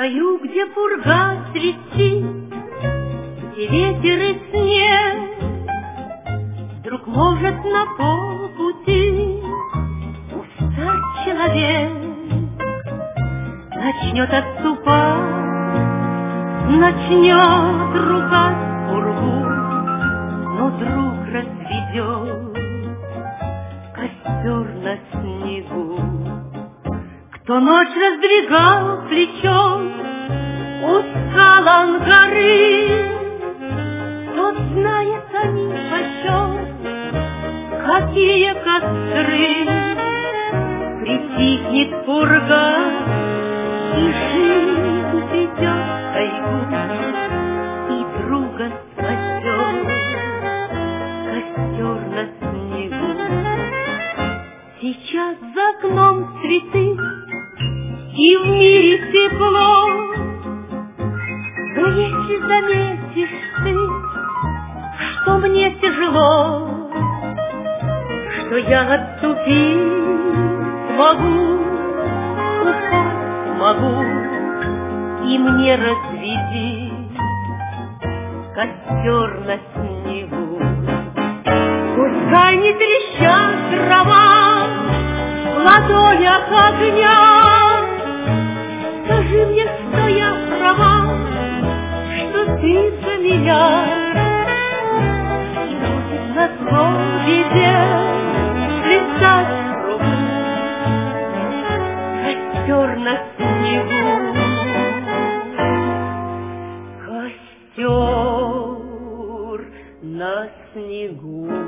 краю, где пурга свистит, где ветер и снег, вдруг может на полпути устать человек, начнет отступать, начнет ругать пургу, но друг разведет костер на снегу. Кто ночь раздвигал плечом у скалан горы, тот знает они почем, какие костры. Притихнет пурга, и жизнь придет в тайгу, и друга спасет костер на снегу. Сейчас за окном цветы, и в мире тепло, но если заметишь ты, что мне тяжело, что я отступить могу, упасть могу, и мне разведи костер на снегу. Пускай не трещат дрова в ладонях огня, скажи мне, что я права, что ты за меня. И будет на зло беде плясать кругу костер на снегу, костер на снегу.